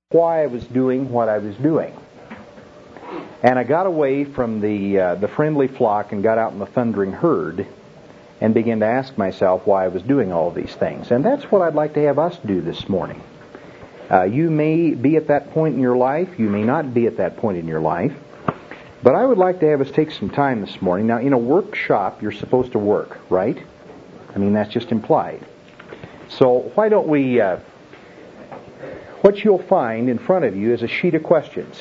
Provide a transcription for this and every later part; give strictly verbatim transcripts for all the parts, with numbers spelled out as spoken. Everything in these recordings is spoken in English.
why I was doing what I was doing. And I got away from the uh, the friendly flock and got out in the thundering herd and began to ask myself why I was doing all these things. And that's what I'd like to have us do this morning. Uh, you may be at that point in your life. You may not be at that point in your life. But I would like to have us take some time this morning. Now, in a workshop, you're supposed to work, right? I mean, that's just implied. So why don't we... Uh, what you'll find in front of you is a sheet of questions.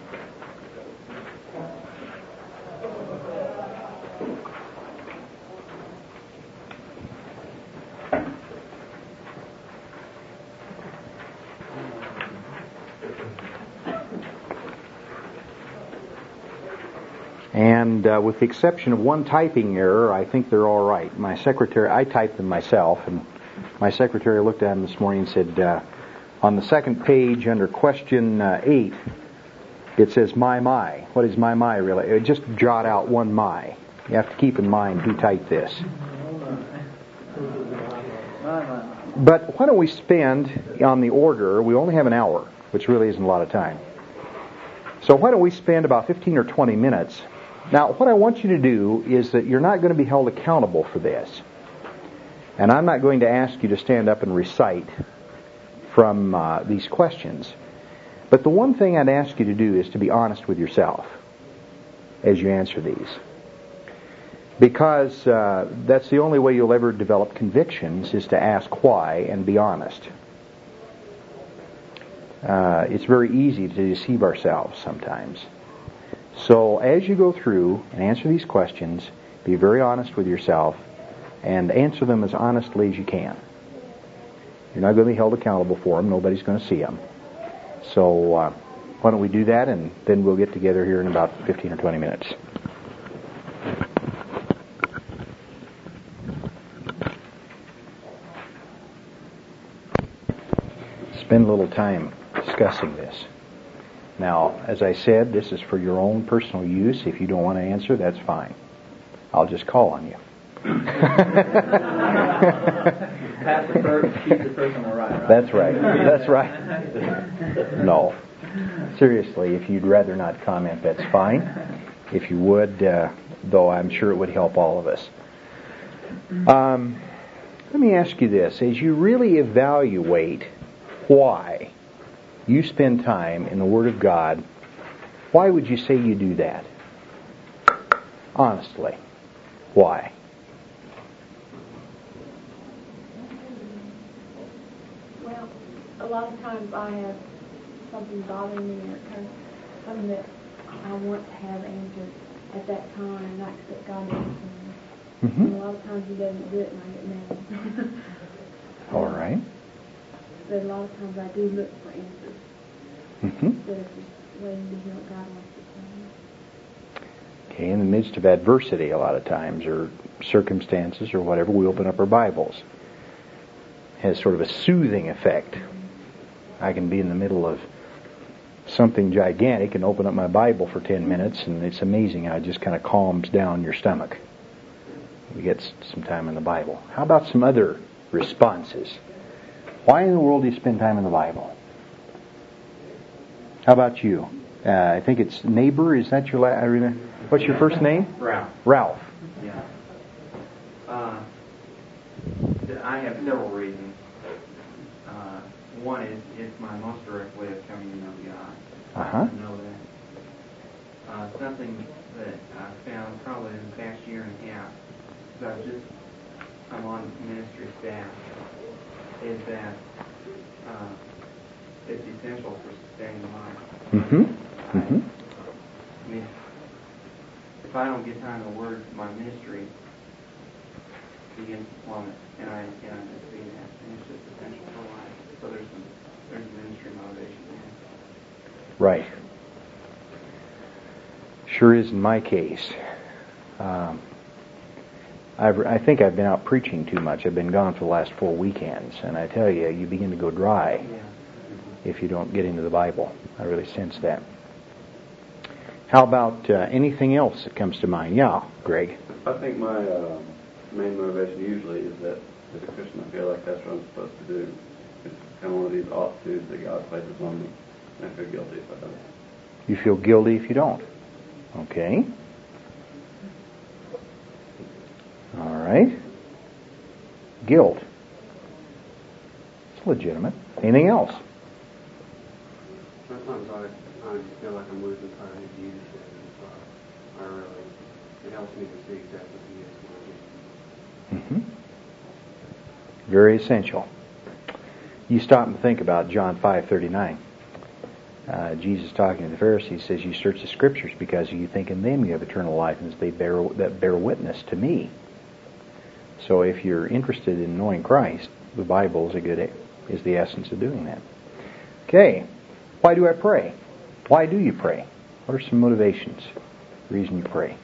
And uh, with the exception of one typing error, I think they're all right. My secretary, I typed them myself, and my secretary looked at them this morning and said, uh, on the second page under question uh, eight, it says my, my. What is my, my really? It just jot out one my. You have to keep in mind who typed this. But why don't we spend on the order, we only have an hour, which really isn't a lot of time. So why don't we spend about fifteen or twenty minutes. Now, what I want you to do is that you're not going to be held accountable for this. And I'm not going to ask you to stand up and recite from uh, these questions. But the one thing I'd ask you to do is to be honest with yourself as you answer these. Because uh, that's the only way you'll ever develop convictions, is to ask why and be honest. Uh, it's very easy to deceive ourselves sometimes. So as you go through and answer these questions, be very honest with yourself and answer them as honestly as you can. You're not going to be held accountable for them. Nobody's going to see them. So uh, why don't we do that, and then we'll get together here in about fifteen or twenty minutes. Spend a little time discussing this. Now, as I said, this is for your own personal use. If you don't want to answer, that's fine. I'll just call on you. Pass the first, keep the first on the right, right? That's right. That's right. No. Seriously, if you'd rather not comment, that's fine. If you would, uh, though I'm sure it would help all of us. Um, let me ask you this. As you really evaluate why you spend time in the Word of God, why would you say you do that? Honestly. Why? Well, a lot of times I have something bothering me, or kind of something that I want to have answered at that time, and I expect God to answer me. Mm-hmm. And a lot of times He doesn't do it, and I get mad. All right. But a lot of times I do look for answers. Mm-hmm. Instead of just waiting to hear what God wants to say. Okay, in the midst of adversity a lot of times, or circumstances or whatever, we open up our Bibles. It has sort of a soothing effect. I can be in the middle of something gigantic and open up my Bible for ten minutes, and it's amazing how it just kind of calms down your stomach. We get some time in the Bible. How about some other responses? Why in the world do you spend time in the Bible? How about you? Uh, I think it's neighbor. Is that your last? I remember. What's your first name? Ralph. Ralph. Yeah. Uh, I have several reasons. Uh, one is it's my most direct way of coming to know God. Uh-huh. I know that. Uh, something that I found probably in the past year and a half, because I've just I'm on ministry staff, is that uh, it's essential for sustaining life. Mm-hmm. Mm-hmm. I mean, if I don't get time in the Word, my ministry begins to plummet, and I and I just see that, and it's just essential for life. So there's some there's ministry motivation there. Right. Sure is in my case. Um, I've, I think I've been out preaching too much. I've been gone for the last four weekends, and I tell you, you begin to go dry Yeah. if you don't get into the Bible. I really sense that. How about uh, anything else that comes to mind? Yeah, Greg. I think my uh, main motivation usually is that as a Christian I feel like that's what I'm supposed to do. It's kind of one of these ought-tos that God places on me. I feel guilty if I don't. You feel guilty if you don't. Okay. All right. Guilt. It's legitimate. Anything else? Sometimes I, I feel like I'm losing sight of Jesus, and so I really, it helps me to see exactly who He is. Mm-hmm. Very essential. You stop and think about John five thirty-nine. Uh, Jesus talking to the Pharisees says, "You search the Scriptures because you think in them you have eternal life, and they bear that bear witness to me." So, if you're interested in knowing Christ, the Bible is a good is the essence of doing that. Okay, why do I pray? Why do you pray? What are some motivations? The reason you pray?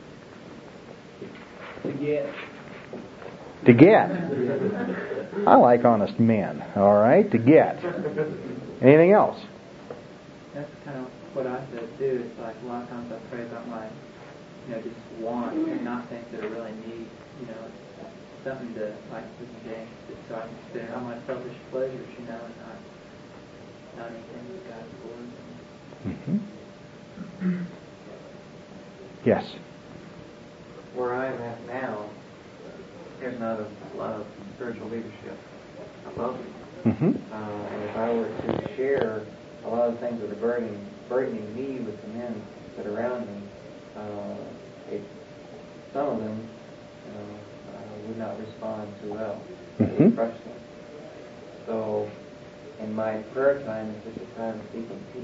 To get. To get. I like honest men. All right, to get. Anything else? That's kind of what I said too. It's like a lot of times I pray about my, you know, just want and not things that I really need. You know, something to like today, so I can spend on my selfish pleasures. You know, and not not anything with God's glory. Mm-hmm. Yes. Where I'm at now, there's not a lot of spiritual leadership above me. Mm-hmm. Uh, and if I were to share a lot of the things that are burdening, burdening me with the men that are around me, uh, it, some of them uh, uh, would not respond too well. It Mm-hmm. would crush them. So, in my prayer time, it's just a time of seeking peace.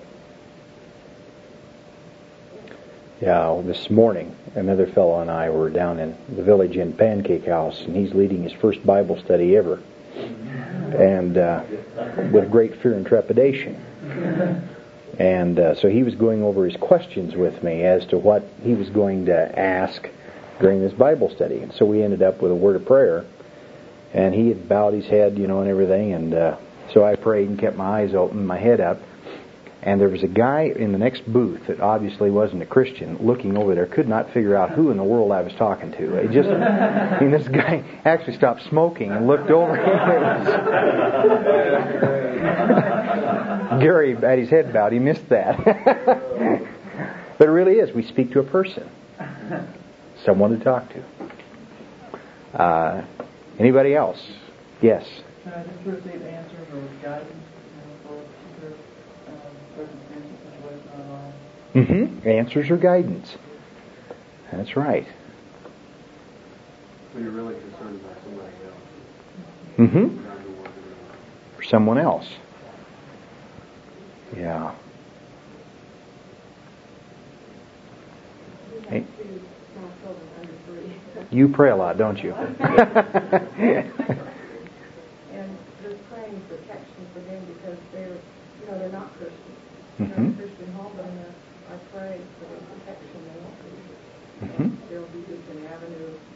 Yeah, well, this morning, another fellow and I were down in the Village Inn Pancake House, and he's leading his first Bible study ever, and uh, with great fear and trepidation. And uh, so he was going over his questions with me as to what he was going to ask during this Bible study. And so we ended up with a word of prayer, and he had bowed his head, you know, and everything, and uh, so I prayed and kept my eyes open, my head up. And there was a guy in the next booth that obviously wasn't a Christian looking over there, could not figure out who in the world I was talking to. It just, I mean, this guy actually stopped smoking and looked over. Gary had his head bowed. He missed that. But it really is. We speak to a person. Someone to talk to. Uh, anybody else? Yes. Can I just receive answers or guidance, you know, for future circumstances, situations in our life? Mm-hmm. Answers or guidance. That's right. When you're really concerned about somebody else. Mm-hmm. Trying to work it out. For someone else. Yeah. Hey. You pray a lot, don't you? And just praying protection for them because they're, you know, they're not Christian. They're Mm-hmm. not Christian home, but I pray for their protection. They won't be. Mm-hmm. And there will be just an avenue of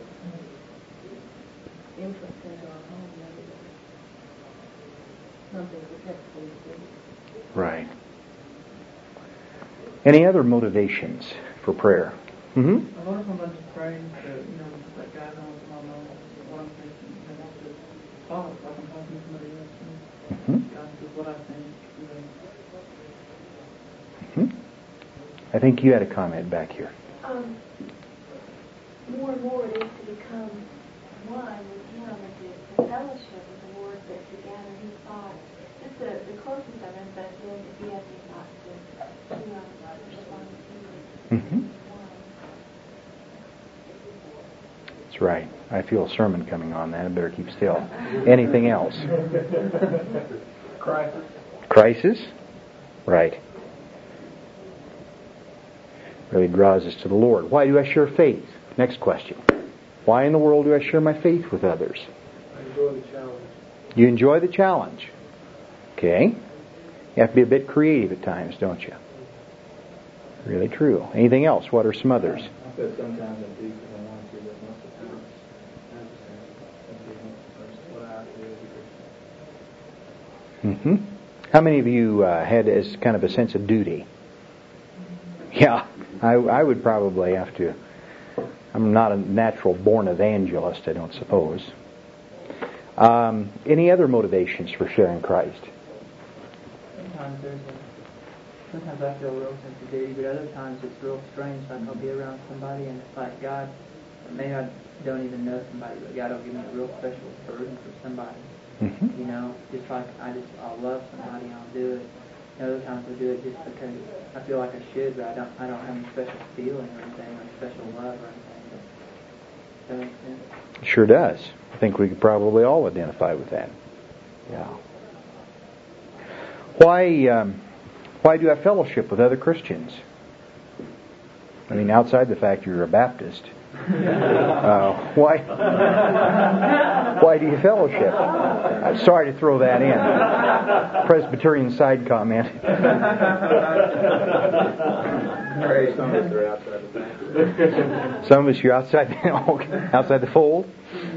entrance into our home. Maybe something protects them. Right. Any other motivations for prayer? Mm-hmm. A lot of times I'm just praying to, you know, just let God know what's in my mind, what I'm thinking, and not just talk like I'm talking to somebody else. Mm-hmm. God says what I think, you know. Mm-hmm. I think you had a comment back here. Um, more and more it is to become one with Him and to, to fellowship with the Lord, that together He thought. Just the, the closest I've ever been to if He has me not to, you know, respond to Him. Mm-hmm. That's right. I feel a sermon coming on that. I better keep still. Anything else? Crisis. Crisis? Right. Really draws us to the Lord. Why do I share faith? Next question. Why in the world do I share my faith with others? I enjoy the challenge. You enjoy the challenge. Okay. You have to be a bit creative at times, don't you? Really true. Anything else? What are some others? I feel sometimes I do because I want to, but most of the time I understand. That's what I do. Mm-hmm. How many of you uh, had as kind of a sense of duty? Yeah, I, I would probably have to. I'm not a natural born evangelist, I don't suppose. Um, any other motivations for sharing Christ? times there's a, sometimes I feel a real sense of duty, but other times it's real strange. Like I'll be around somebody and it's like God, maybe I don't even know somebody, but God will give me a real special burden for somebody. Mm-hmm. You know, just like I just, I'll love somebody, I'll do it. And other times I'll do it just because I feel like I should, but I don't, I don't have any special feeling or anything, or special love or anything. But, does that make sense? Sure does. I think we could probably all identify with that. Yeah. Why, um, why do I fellowship with other Christians? I mean, outside the fact you're a Baptist, uh, why, why do you fellowship? I'm sorry to throw that in. Presbyterian side comment. Some of us are outside the family. Some of us, you're outside the, outside the fold.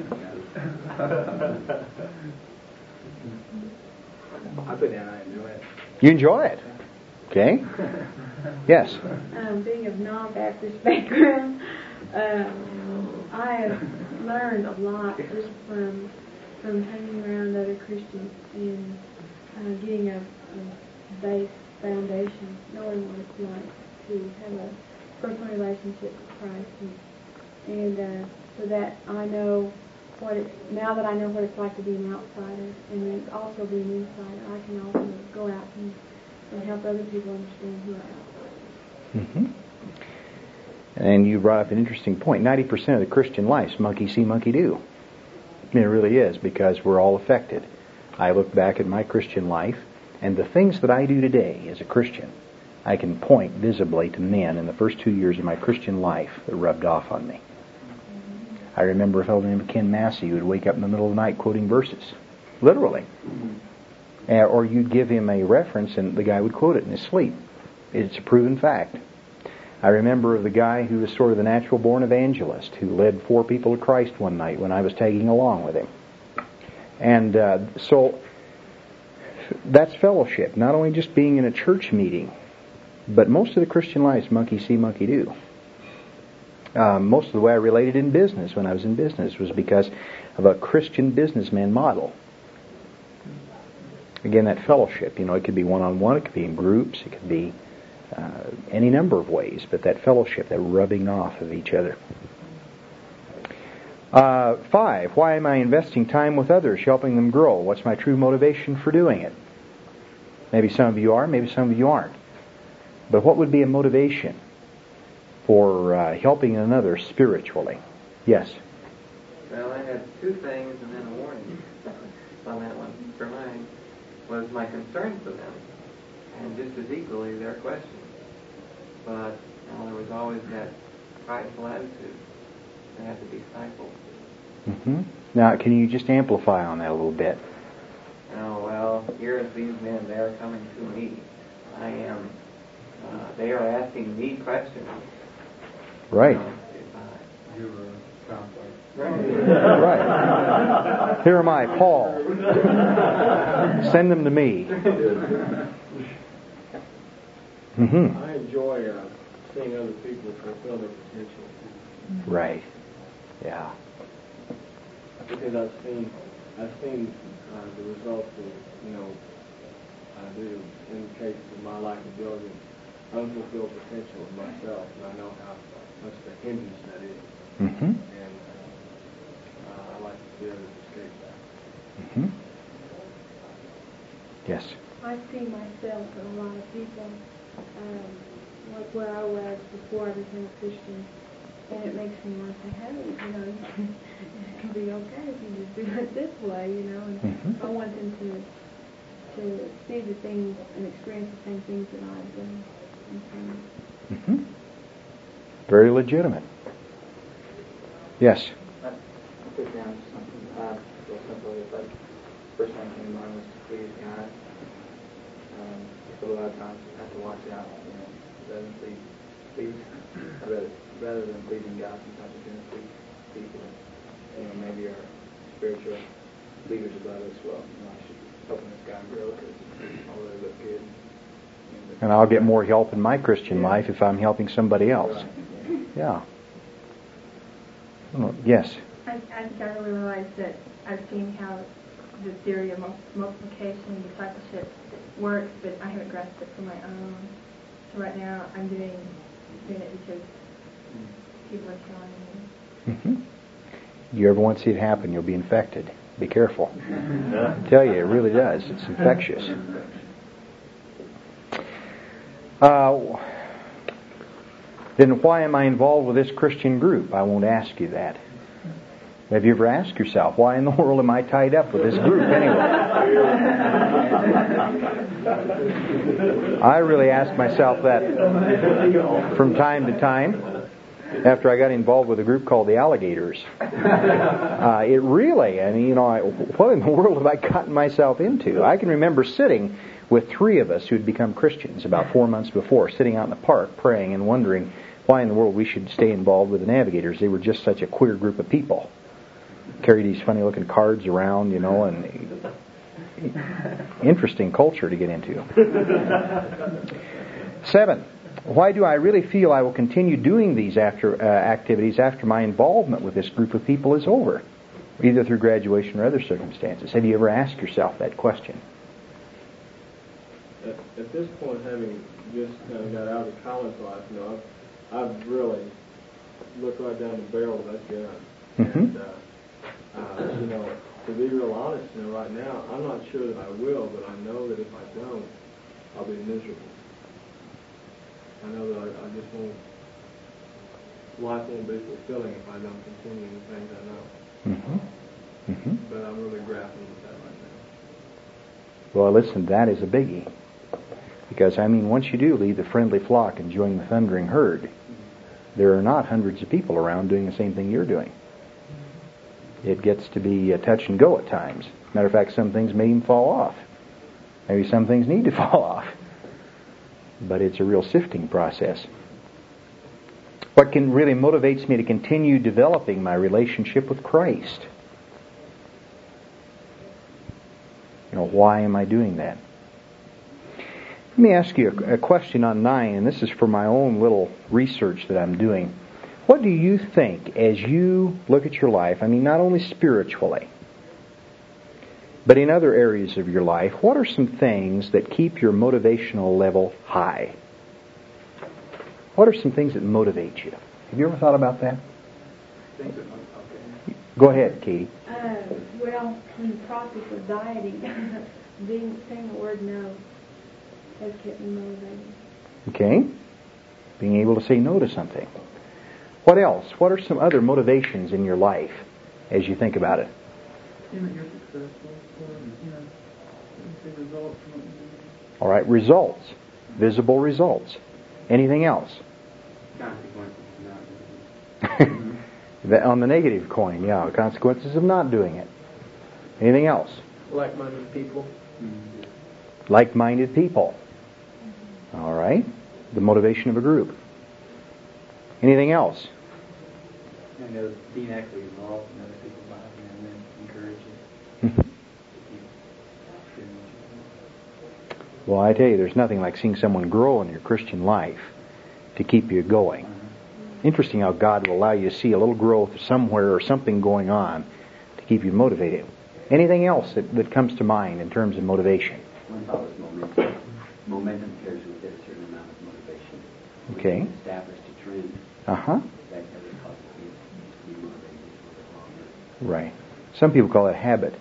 I put down I enjoy it. You enjoy it. Okay. Yes. Um, being of non-Baptist background, um, I have learned a lot just from from hanging around other Christians and uh, getting a, a base foundation, knowing what it's like to have a personal relationship with Christ, and, and uh, so that I know what it's now that I know what it's like to be an outsider, and then also be an insider. I can also go out and, and help other people understand who I am. Mm-hmm. And you brought up an interesting point. ninety percent of the Christian life's monkey see, monkey do. I mean, it really is, because we're all affected. I look back at my Christian life, and the things that I do today as a Christian, I can point visibly to men in the first two years of my Christian life that rubbed off on me. I remember a fellow named Ken Massey who would wake up in the middle of the night quoting verses. Literally. Uh, or you'd give him a reference and the guy would quote it in his sleep. It's a proven fact. I remember of the guy who was sort of the natural born evangelist who led four people to Christ one night when I was tagging along with him. And uh, so that's fellowship. Not only just being in a church meeting, but most of the Christian life is monkey see, monkey do. Um, most of the way I related in business when I was in business was because of a Christian businessman model. Again, that fellowship, you know, it could be one-on-one, it could be in groups, it could be uh, any number of ways, but that fellowship, that rubbing off of each other. Uh, five, why am I investing time with others, helping them grow? What's my true motivation for doing it? Maybe some of you are, maybe some of you aren't. But what would be a motivation for uh, helping another spiritually? Yes? Well, I had two things and then a warning on that one. For mine was my concern for them, and just as equally their questions. But you know, there was always that prideful attitude that had to be stifled. Mm-hmm. Now, can you just amplify on that a little bit? Oh, well, here's these men, they are coming to me. I am, uh, they are asking me questions. Right. You know, if I, You were conflict. right. Right. Here am I, Paul. Send them to me. Mm-hmm. I enjoy uh, seeing other people fulfill their potential. Right. Yeah. Because I've seen, I've seen uh, the results of, you know, I do in the case of my lack of ability, unfulfilled potential of myself, and I know how much the hindrance that is. Mm-hmm. And uh, I like to see others escape that. Mm-hmm. Yes. I see myself in a lot of people, um, like where I was before I became a Christian, and it makes me want to say, hey, you know, you can, it can be okay if you just do it this way, you know. And Mm-hmm. I want them to to see the things and experience the same things that I've done. And Mm-hmm. Very legitimate. Yes. I put down something uh, real simple. It's like first thing came to mind was to please God. Um, a lot of times you have to watch out, you know, rather than please, please rather, rather than pleasing God, sometimes you're going to please people. You know, maybe our spiritual leaders above us. Well, you know, I should be helping this guy grow because I really look good. And I'll get more help in my Christian Yeah. life if I'm helping somebody else. Right. Yeah. Oh, yes. I, I think I really realized that I've seen how the theory of mul- multiplication, discipleship works, but I haven't grasped it for my own. So right now I'm doing doing it because people are telling me. Mm-hmm. You ever want to see it happen, you'll be infected. Be careful. I tell you, it really does. It's infectious. Uh, then why am I involved with this Christian group? I won't ask you that. Have you ever asked yourself, why in the world am I tied up with this group anyway? I really ask myself that from time to time after I got involved with a group called the Alligators. Uh, it really, I mean, you know, I, what in the world have I gotten myself into? I can remember sitting with three of us who had become Christians about four months before, sitting out in the park praying and wondering why in the world we should stay involved with the Navigators. They were just such a queer group of people. Carry these funny looking cards around, you know, and interesting culture to get into. Seven, why do I really feel I will continue doing these after uh, activities after my involvement with this group of people is over, either through graduation or other circumstances? Have you ever asked yourself that question? At, at this point, having just kind of got out of college life, you know, I've, I've really looked right down the barrel of that gun. Mm-hmm. And, uh, Uh, you know, to be real honest, you know, right now, I'm not sure that I will, but I know that if I don't, I'll be miserable. I know that I, I just won't, life won't be fulfilling if I don't continue the things I know. Mm-hmm. Mm-hmm. But I'm really grappling with that right now. Well, listen, that is a biggie. Because, I mean, once you do leave the friendly flock and join the thundering herd, there are not hundreds of people around doing the same thing you're doing. It gets to be a touch and go at times. Matter of fact, some things may even fall off. Maybe some things need to fall off. But it's a real sifting process. What can really motivates me to continue developing my relationship with Christ? You know, why am I doing that? Let me ask you a, a question on nine, and this is for my own little research that I'm doing. What do you think as you look at your life, I mean not only spiritually, but in other areas of your life, what are some things that keep your motivational level high? What are some things that motivate you? Have you ever thought about that? Things that might, okay. Go ahead, Katie. Uh, well, in the process of dieting, being, saying the word no has kept me motivated. Okay. Being able to say no to something. What else? What are some other motivations in your life as you think about it? You're successful, you know, you see results from what you do. All right, results. Visible results. Anything else? Consequences of not doing That, on the negative coin, yeah, the consequences of not doing it. Anything else? Like-minded people. Mm-hmm. Like-minded people. All right. The motivation of a group. Anything else? I know being actually involved in other people's lives and then encourage it. Well, I tell you, there's nothing like seeing someone grow in your Christian life to keep you going. Mm-hmm. Interesting how God will allow you to see a little growth somewhere or something going on to keep you motivated. Anything else that, that comes to mind in terms of motivation? One thought was momentum. Momentum carries with it a certain amount of motivation. Okay. Established a trend. Uh-huh. That doesn't cause you to be motivated a little bit longer. Right. Some people call it habit.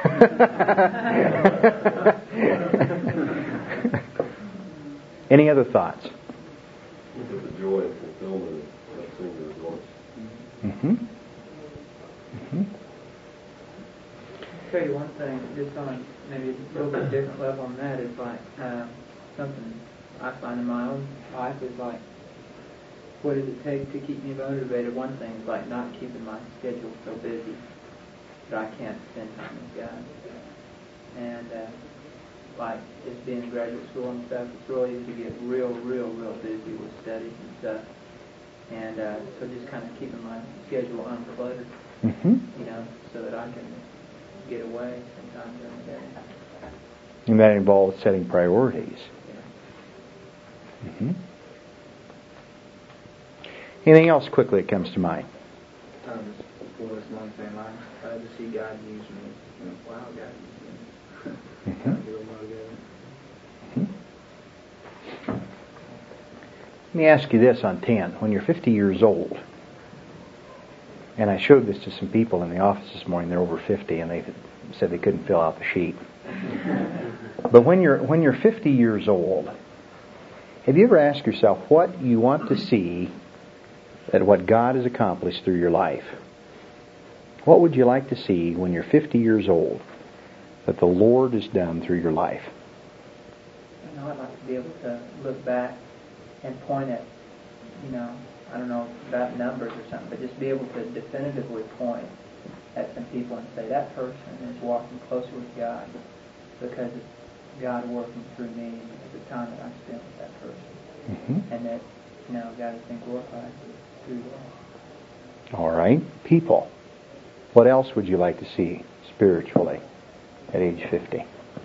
Any other thoughts? Look at the joy and fulfillment of seeing the results. Mm-hmm. Mm-hmm. I'll tell you one thing, just on maybe a little bit different level on that, is like uh, something I find in my own life is like, what does it take to keep me motivated? One thing is like not keeping my schedule so busy that I can't spend time with God. And uh, like just being in graduate school and stuff, it's really easy to get real, real, real busy with studies and stuff. And uh, so just kind of keeping my schedule uncluttered, Mm-hmm. you know, so that I can get away sometimes during the day. And that involves setting priorities. Yeah. Mm-hmm. Anything else quickly that comes to mind? Um, before this one thing, I uh, to see God use me, and wow, God used me. Mm-hmm. Mm-hmm. Let me ask you this on ten. When you're fifty years old, and I showed this to some people in the office this morning, they're over fifty, and they said they couldn't fill out the sheet. But when you're when you're fifty years old, have you ever asked yourself what you want to see that what God has accomplished through your life? What would you like to see when you're fifty years old that the Lord has done through your life? You know, I'd like to be able to look back and point at, you know, I don't know about numbers or something, but just be able to definitively point at some people and say, that person is walking closer with God because of God working through me at the time that I spent with that person. Mm-hmm. And that, you know, God has been glorified through that. All right. People. What else would you like to see spiritually at age fifty?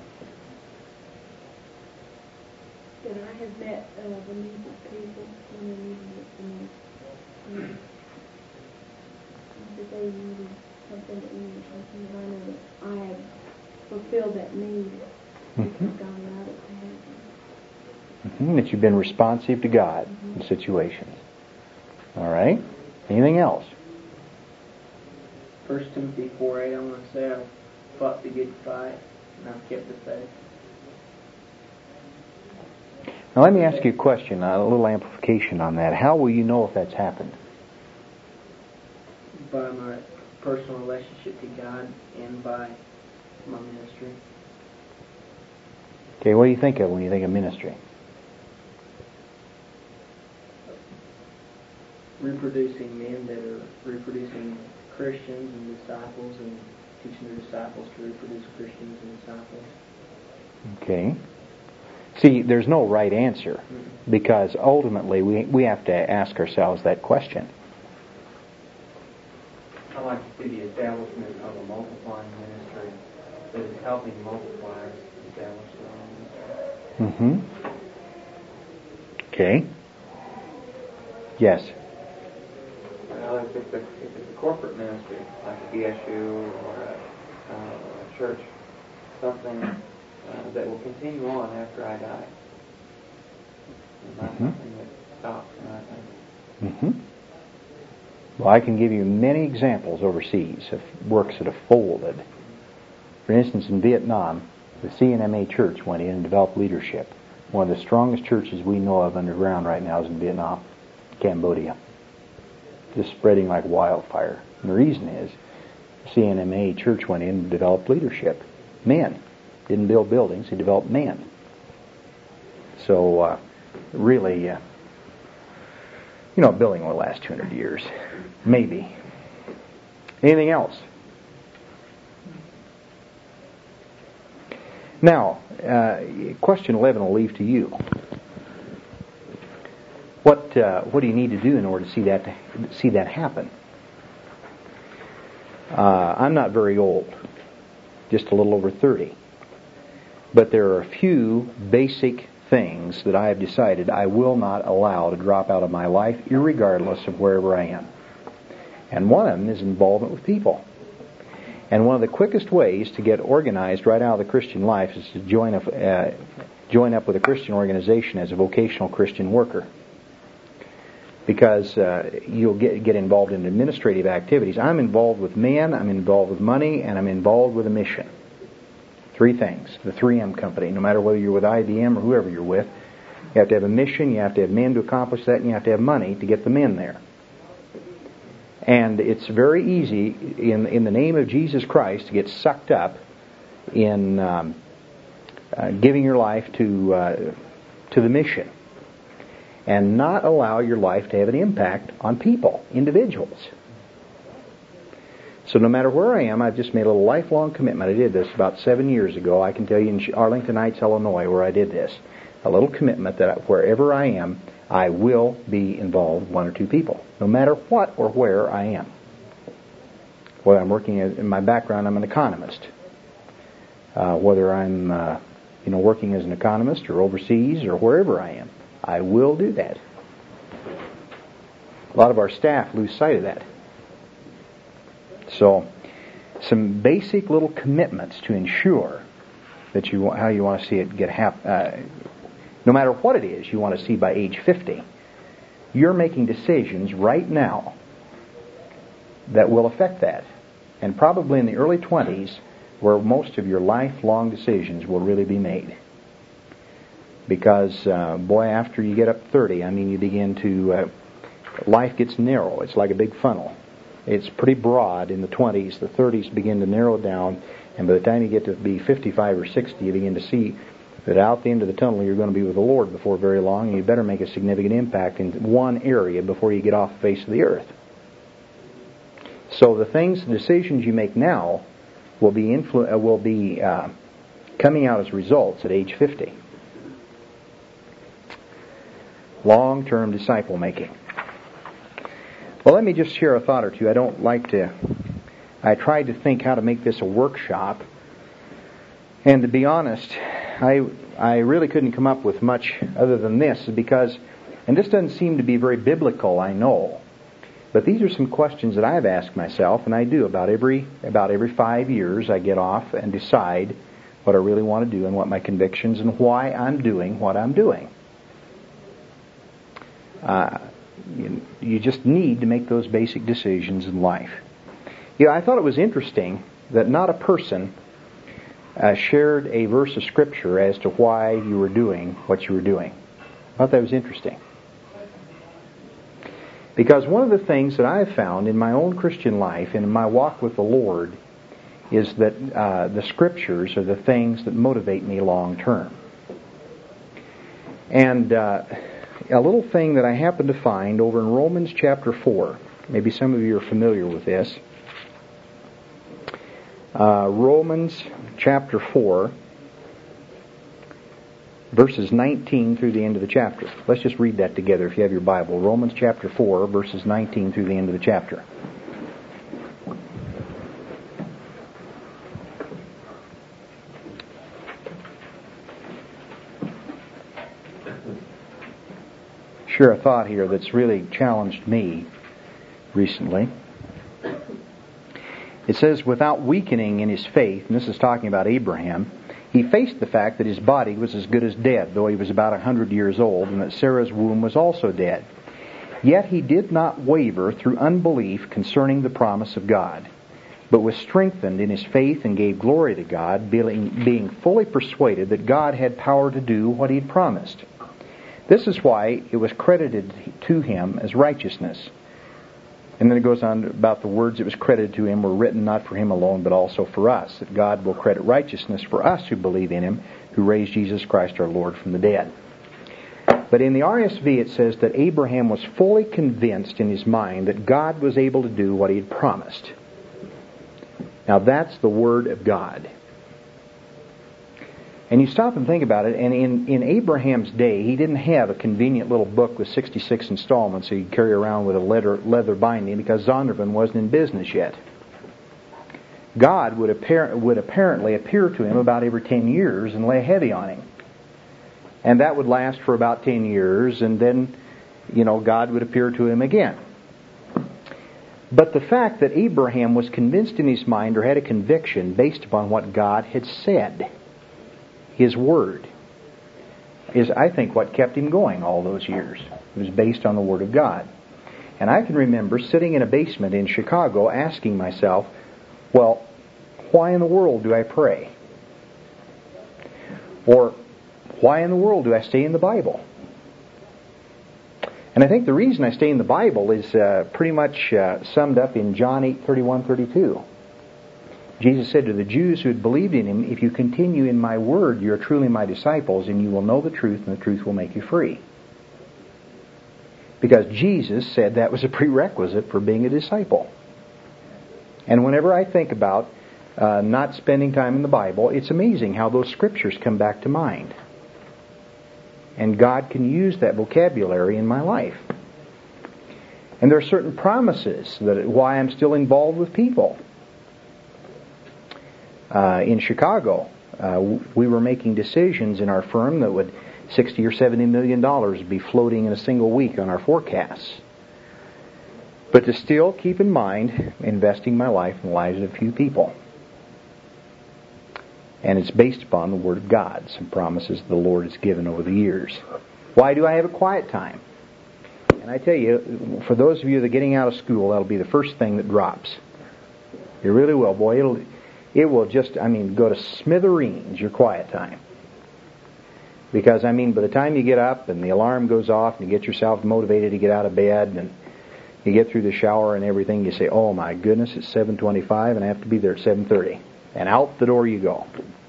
That I have met uh, the needs of people when they needed it the most. Um, that they needed something that needed something, that I know that I have fulfilled that need because Mm-hmm. God allowed it to happen. Mm-hmm. That you've been responsive to God mm-hmm. in situations. All right. Anything else? First Timothy four eight, I want to say I've fought the good fight and I've kept the faith. Now let me ask you a question, a little amplification on that. How will you know if that's happened? By my personal relationship to God and by my ministry. Okay, what do you think of when you think of ministry? Reproducing men that are reproducing Christians and disciples and teaching their disciples to reproduce Christians and disciples. Okay. See, there's no right answer because ultimately we we have to ask ourselves that question. I like to see the establishment of a multiplying ministry that is helping multipliers establish their own ministry. Mm-hmm. Okay. Yes. Well, if it's a, if it's a corporate ministry, like a B S U or a, uh, a church, something uh, that will continue on after I die. And not Mm-hmm. something that stops when I die. Mm-hmm. Well, I can give you many examples overseas of works that have folded. For instance, in Vietnam, the C N M A church went in and developed leadership. One of the strongest churches we know of underground right now is in Vietnam, Cambodia. Just spreading like wildfire. And the reason is, C N M A church went in and developed leadership. Men. Didn't build buildings, he developed men. So, uh, really, uh, you know, a building will last two hundred years. Maybe. Anything else? Now, uh, question eleven will leave to you. What uh, what do you need to do in order to see that see that happen? Uh, I'm not very old, just a little over thirty. But there are a few basic things that I have decided I will not allow to drop out of my life, irregardless of wherever I am. And one of them is involvement with people. And one of the quickest ways to get organized right out of the Christian life is to join up, uh, join up with a Christian organization as a vocational Christian worker. Because uh, you'll get get involved in administrative activities. I'm involved with men, I'm involved with money, and I'm involved with a mission. Three things. The three M company. No matter whether you're with I B M or whoever you're with, you have to have a mission, you have to have men to accomplish that, and you have to have money to get the men there. And it's very easy, in in the name of Jesus Christ, to get sucked up in um, uh, giving your life to uh, to the mission, and not allow your life to have an impact on people, individuals. So no matter where I am, I've just made a lifelong commitment. I did this about seven years ago. I can tell you in Arlington Heights, Illinois, where I did this. A little commitment that wherever I am, I will be involved with one or two people, no matter what or where I am. Whether I'm working in my background, I'm an economist. Uh, whether I'm, uh, you know, working as an economist or overseas or wherever I am, I will do that. A lot of our staff lose sight of that. So, some basic little commitments to ensure that you how you want to see it get hap- uh, no matter what it is you want to see by age fifty, you're making decisions right now that will affect that. And probably in the early twenties, where most of your lifelong decisions will really be made. Because, uh, boy, after you get up thirty, I mean, you begin to, uh, life gets narrow. It's like a big funnel. It's pretty broad in the twenties. The thirties begin to narrow down. And by the time you get to be fifty-five or sixty, you begin to see that out the end of the tunnel you're going to be with the Lord before very long. And you better make a significant impact in one area before you get off the face of the earth. So the things, the decisions you make now will be influ- uh, will be uh, coming out as results at age fifty. Long-term disciple making. Well, let me just share a thought or two. I don't like to... I tried to think how to make this a workshop. And to be honest, I I really couldn't come up with much other than this because... And this doesn't seem to be very biblical, I know. But these are some questions that I've asked myself, and I do about every about every five years. I get off and decide what I really want to do and what my convictions and why I'm doing what I'm doing. Uh, you, you just need to make those basic decisions in life. You know, I thought it was interesting that not a person uh, shared a verse of Scripture as to why you were doing what you were doing. I thought that was interesting. Because one of the things that I've found in my own Christian life and in my walk with the Lord is that uh, the Scriptures are the things that motivate me long term. And uh, a little thing that I happened to find over in Romans chapter four, maybe some of you are familiar with this. Uh, Romans chapter four, verses nineteen through the end of the chapter. Let's just read that together if you have your Bible. Romans chapter four, verses nineteen through the end of the chapter. Share a thought here that's really challenged me recently. It says, without weakening in his faith, and this is talking about Abraham, he faced the fact that his body was as good as dead, though he was about a hundred years old, and that Sarah's womb was also dead. Yet he did not waver through unbelief concerning the promise of God, but was strengthened in his faith and gave glory to God, being, being fully persuaded that God had power to do what he had promised. This is why it was credited to him as righteousness. And then it goes on about the words that was credited to him were written not for him alone, but also for us, that God will credit righteousness for us who believe in him, who raised Jesus Christ our Lord from the dead. But in the R S V it says that Abraham was fully convinced in his mind that God was able to do what he had promised. Now that's the Word of God. And you stop and think about it, and in, in Abraham's day, he didn't have a convenient little book with sixty-six installments that he'd carry around with a leather, leather binding because Zondervan wasn't in business yet. God would, appar- would apparently appear to him about every ten years and lay heavy on him. And that would last for about ten years, and then, you know, God would appear to him again. But the fact that Abraham was convinced in his mind or had a conviction based upon what God had said, His Word, is, I think, what kept him going all those years. It was based on the Word of God. And I can remember sitting in a basement in Chicago asking myself, well, why in the world do I pray? Or, why in the world do I stay in the Bible? And I think the reason I stay in the Bible is uh, pretty much uh, summed up in John eight thirty-one thirty-two. Jesus said to the Jews who had believed in him, if you continue in my word, you are truly my disciples, and you will know the truth, and the truth will make you free. Because Jesus said that was a prerequisite for being a disciple. And whenever I think about uh, not spending time in the Bible, it's amazing how those scriptures come back to mind. And God can use that vocabulary in my life. And there are certain promises that why I'm still involved with people. Uh, in Chicago, uh, we were making decisions in our firm that would sixty or seventy million dollars be floating in a single week on our forecasts. But to still keep in mind investing my life in the lives of a few people. And it's based upon the Word of God, some promises the Lord has given over the years. Why do I have a quiet time? And I tell you, for those of you that are getting out of school, that'll be the first thing that drops. It really will, boy. It'll, it will just, I mean, go to smithereens, your quiet time. Because, I mean, by the time you get up and the alarm goes off and you get yourself motivated to get out of bed and you get through the shower and everything, you say, oh my goodness, it's seven twenty-five and I have to be there at seven thirty. And out the door you go.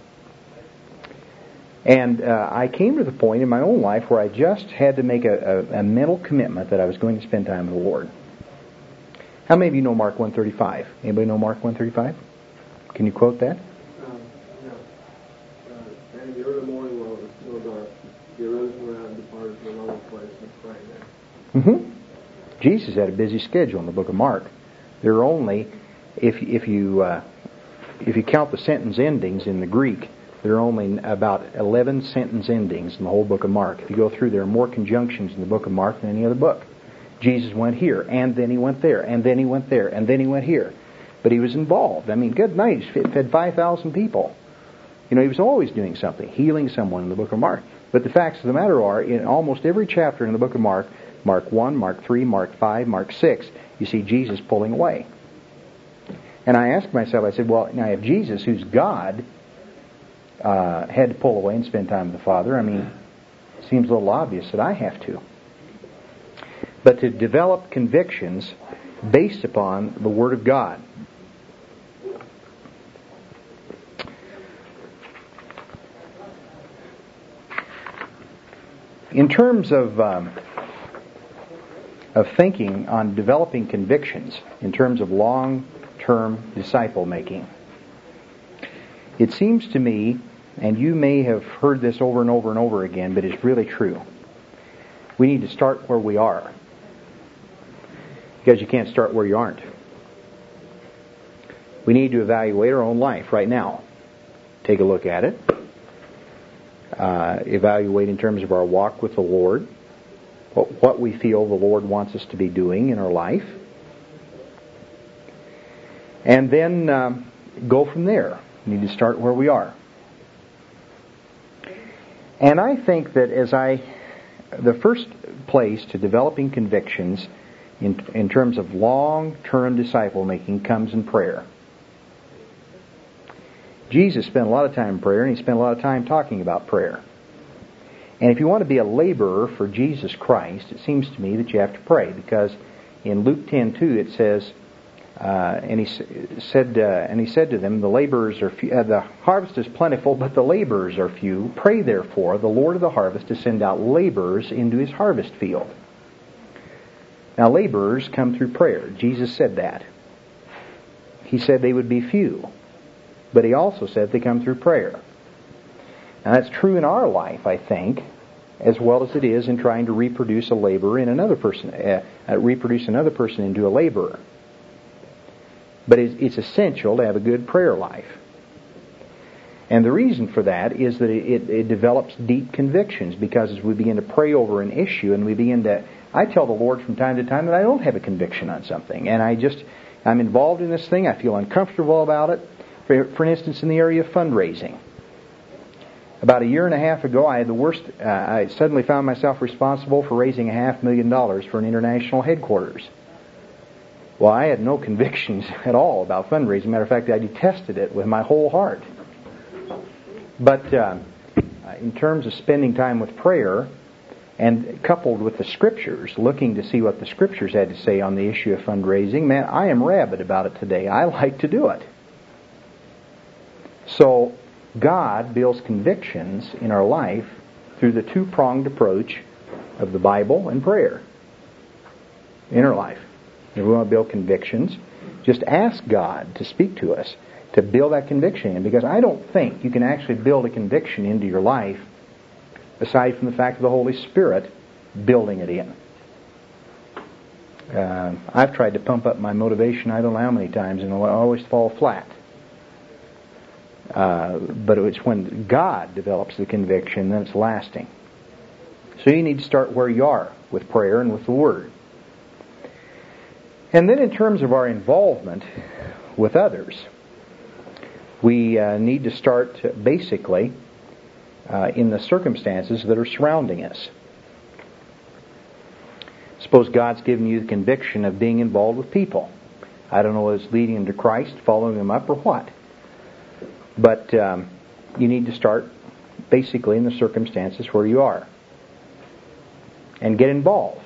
And uh, I came to the point in my own life where I just had to make a, a, a mental commitment that I was going to spend time with the Lord. How many of you know Mark one thirty-five? Anybody know Mark one thirty-five? Can you quote that? Um, no. Uh, and in the early morning while it was still dark, he arose and went out and departed to a lonely place and prayed there. Mm-hmm. Jesus had a busy schedule in the book of Mark. There are only, if if you uh, if you count the sentence endings in the Greek, there are only about eleven sentence endings in the whole book of Mark. If you go through, there are more conjunctions in the book of Mark than any other book. Jesus went here, and then he went there, and then he went there, and then he went here. But he was involved. I mean, good night. He fed five thousand people. You know, he was always doing something, healing someone in the book of Mark. But the facts of the matter are, in almost every chapter in the book of Mark, Mark one, Mark three, Mark five, Mark six, you see Jesus pulling away. And I asked myself, I said, well, now if Jesus, who's God, uh, had to pull away and spend time with the Father, I mean, it seems a little obvious that I have to. But to develop convictions based upon the Word of God. In terms of um, of thinking on developing convictions, in terms of long-term disciple making, it seems to me, and you may have heard this over and over and over again, but it's really true. We need to start where we are. Because you can't start where you aren't. We need to evaluate our own life right now. Take a look at it. Uh, evaluate in terms of our walk with the Lord. What, what we feel the Lord wants us to be doing in our life. And then um, go from there. We need to start where we are. And I think that as I... The first place to developing convictions in, in terms of long-term disciple making comes in prayer. Jesus spent a lot of time in prayer, and he spent a lot of time talking about prayer. And if you want to be a laborer for Jesus Christ, it seems to me that you have to pray, because in Luke ten two it says, uh, and he said, uh, and he said to them, the laborers are few, uh, the harvest is plentiful, but the laborers are few. Pray therefore the Lord of the harvest to send out laborers into his harvest field. Now, laborers come through prayer. Jesus said that. He said they would be few. But he also said they come through prayer. Now, that's true in our life, I think, as well as it is in trying to reproduce a laborer in another person, uh, uh, reproduce another person into a laborer. But it's, it's essential to have a good prayer life. And the reason for that is that it, it, it develops deep convictions, because as we begin to pray over an issue and we begin to... I tell the Lord from time to time that I don't have a conviction on something, and I just, I'm involved in this thing, I feel uncomfortable about it. For, for instance, in the area of fundraising. About a year and a half ago, I had the worst, uh, I suddenly found myself responsible for raising a half million dollars for an international headquarters. Well, I had no convictions at all about fundraising. Matter of fact, I detested it with my whole heart. But uh, in terms of spending time with prayer, and coupled with the Scriptures, looking to see what the Scriptures had to say on the issue of fundraising, man, I am rabid about it today. I like to do it. So, God builds convictions in our life through the two-pronged approach of the Bible and prayer in our life. If we want to build convictions, just ask God to speak to us, to build that conviction in. Because I don't think you can actually build a conviction into your life aside from the fact of the Holy Spirit building it in. Uh, I've tried to pump up my motivation I don't know how many times, and I always fall flat. Uh, but it's when God develops the conviction that it's lasting. So you need to start where you are with prayer and with the Word. And then in terms of our involvement with others, We uh, need to start basically uh, in the circumstances that are surrounding us. Suppose God's given you the conviction of being involved with people. I don't know whether it's leading them to Christ, following them up, or what. But um, you need to start basically in the circumstances where you are. And get involved.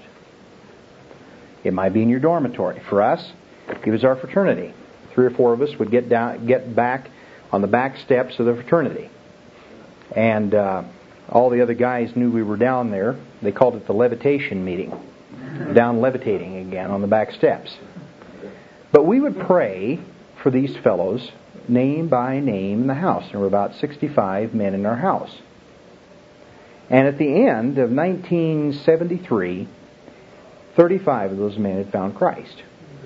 It might be in your dormitory. For us, it was our fraternity. Three or four of us would get down, get back on the back steps of the fraternity. And uh, all the other guys knew we were down there. They called it the levitation meeting. Down levitating again on the back steps. But we would pray for these fellows, name by name, in the house. There were about sixty-five men in our house. And at the end of nineteen seventy-three, thirty-five of those men had found Christ.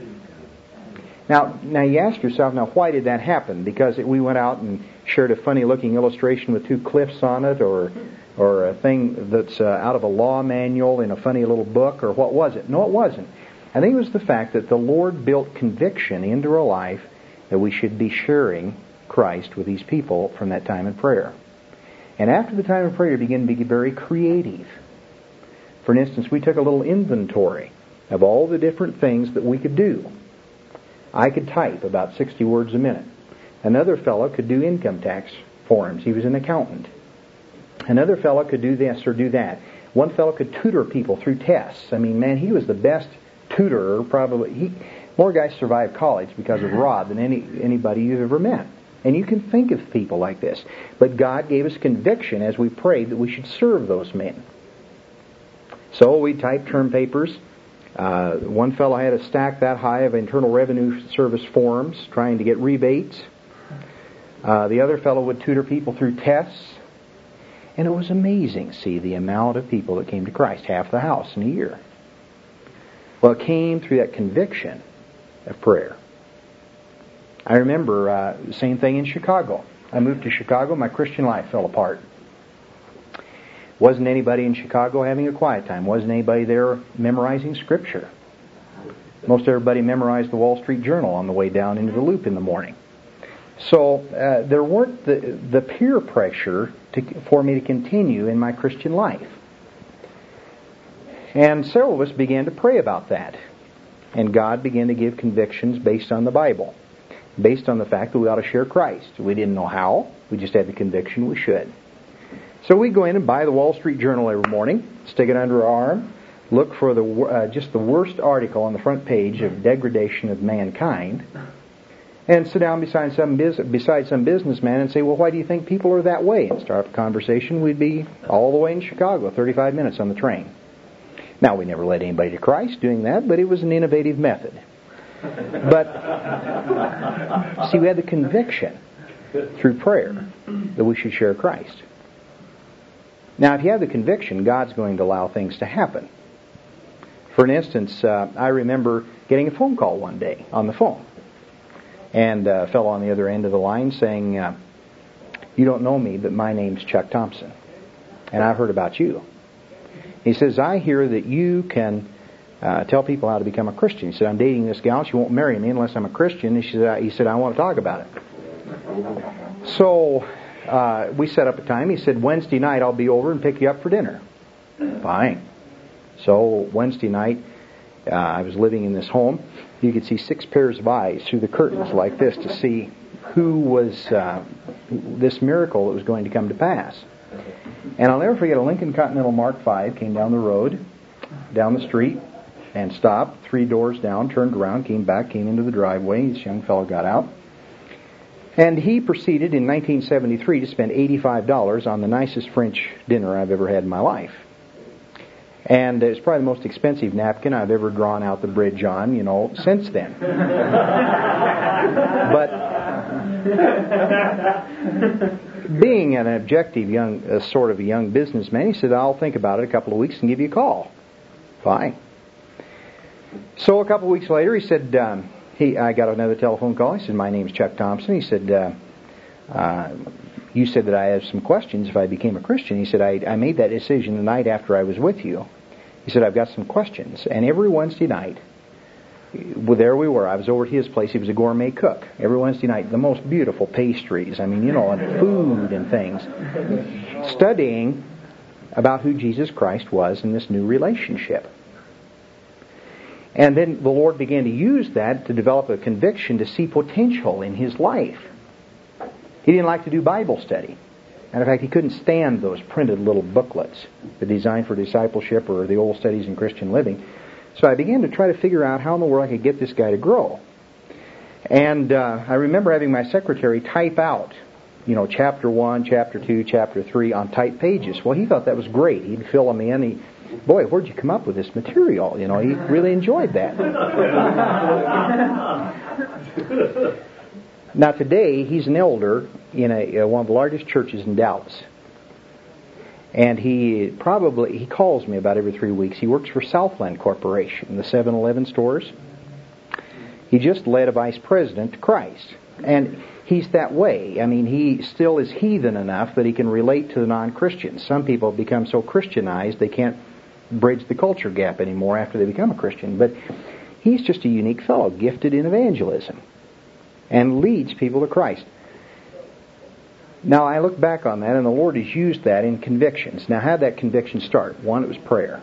Now, now you ask yourself, now why did that happen? Because it, we went out and shared a funny-looking illustration with two cliffs on it, or or a thing that's uh, out of a law manual in a funny little book, or what was it? No, it wasn't. I think it was the fact that the Lord built conviction into our life that we should be sharing Christ with these people from that time of prayer. And after the time of prayer, begin to be very creative. For instance, we took a little inventory of all the different things that we could do. I could type about sixty words a minute. Another fellow could do income tax forms. He was an accountant. Another fellow could do this or do that. One fellow could tutor people through tests. I mean, man, he was the best tutorer probably. He, more guys survived college because of Rod than any anybody you've ever met. And you can think of people like this. But God gave us conviction as we prayed that we should serve those men. So we typed term papers. Uh, one fellow had a stack that high of Internal Revenue Service forms trying to get rebates. Uh, the other fellow would tutor people through tests. And it was amazing to see the amount of people that came to Christ, half the house in a year. Well, it came through that conviction of prayer. I remember uh, the same thing in Chicago. I moved to Chicago, my Christian life fell apart. Wasn't anybody in Chicago having a quiet time. Wasn't anybody there memorizing Scripture. Most everybody memorized the Wall Street Journal on the way down into the Loop in the morning. So uh, there weren't the, the peer pressure to, for me to continue in my Christian life. And several of us began to pray about that. And God began to give convictions based on the Bible. Based on the fact that we ought to share Christ. We didn't know how. We just had the conviction we should. So we go in and buy the Wall Street Journal every morning, stick it under our arm, look for the uh, just the worst article on the front page of degradation of mankind, and sit down beside some bus- beside some businessman and say, well, why do you think people are that way? And start up a conversation. We'd be all the way in Chicago, thirty-five minutes on the train. Now, we never led anybody to Christ doing that, but it was an innovative method. But, see, we had the conviction through prayer that we should share Christ. Now, if you have the conviction, God's going to allow things to happen. For an instance, uh, I remember getting a phone call one day on the phone. And a fellow on the other end of the line saying, uh, you don't know me, but my name's Chuck Thompson. And I've heard about you. He says, I hear that you can uh, tell people how to become a Christian. He said, I'm dating this gal. She won't marry me unless I'm a Christian. And she said, he said, I want to talk about it. So uh, we set up a time. He said, Wednesday night I'll be over and pick you up for dinner. Fine. So Wednesday night, uh, I was living in this home. You could see six pairs of eyes through the curtains like this to see who was uh, this miracle that was going to come to pass. And I'll never forget, a Lincoln Continental Mark five came down the road, down the street, and stopped, three doors down, turned around, came back, came into the driveway. This young fellow got out. And he proceeded in nineteen seventy-three to spend eighty-five dollars on the nicest French dinner I've ever had in my life. And it's probably the most expensive napkin I've ever drawn out the bridge on, you know, since then. But being an objective young, uh, sort of a young businessman, he said, I'll think about it a couple of weeks and give you a call. Fine. So a couple of weeks later, he said, um, he, I got another telephone call. He said, my name's Chuck Thompson. He said, uh, uh, you said that I have some questions if I became a Christian. He said, I, I made that decision the night after I was with you. He said, I've got some questions. And every Wednesday night, well, there we were. I was over at his place. He was a gourmet cook. Every Wednesday night, the most beautiful pastries. I mean, you know, and food and things. Studying about who Jesus Christ was in this new relationship. And then the Lord began to use that to develop a conviction to see potential in his life. He didn't like to do Bible study. Matter of fact, he couldn't stand those printed little booklets, the Design for Discipleship or the Old Studies in Christian Living. So I began to try to figure out how in the world I could get this guy to grow. And uh, I remember having my secretary type out, you know, chapter one, chapter two, chapter three on typed pages. Well, he thought that was great. He'd fill them in. He, boy, where'd you come up with this material? You know, he really enjoyed that. Now today, he's an elder in a, uh, one of the largest churches in Dallas. And he probably, he calls me about every three weeks. He works for Southland Corporation, the seven eleven stores. He just led a vice president to Christ. And he's that way. I mean, he still is heathen enough that he can relate to the non-Christians. Some people become so Christianized they can't bridge the culture gap anymore after they become a Christian. But he's just a unique fellow, gifted in evangelism, and leads people to Christ. Now, I look back on that, and the Lord has used that in convictions. Now, how did that conviction start? One, it was prayer.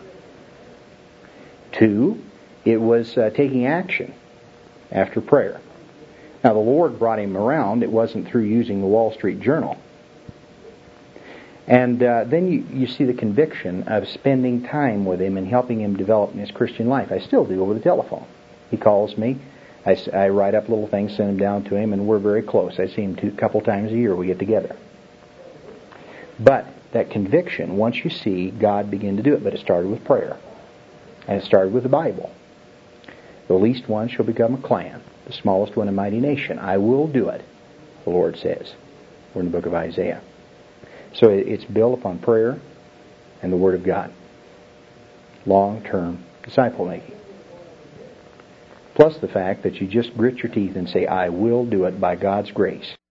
Two, it was uh, taking action after prayer. Now, the Lord brought him around. It wasn't through using the Wall Street Journal. And uh, then you, you see the conviction of spending time with him and helping him develop in his Christian life. I still do over the telephone. He calls me. I, I write up little things, send them down to him, and we're very close. I see him two, a couple times a year. We get together. But that conviction, once you see God begin to do it, but it started with prayer. And it started with the Bible. The least one shall become a clan, the smallest one a mighty nation. I will do it, the Lord says. We're in the book of Isaiah. So it's built upon prayer and the Word of God. Long-term disciple making. Plus the fact that you just grit your teeth and say, I will do it by God's grace.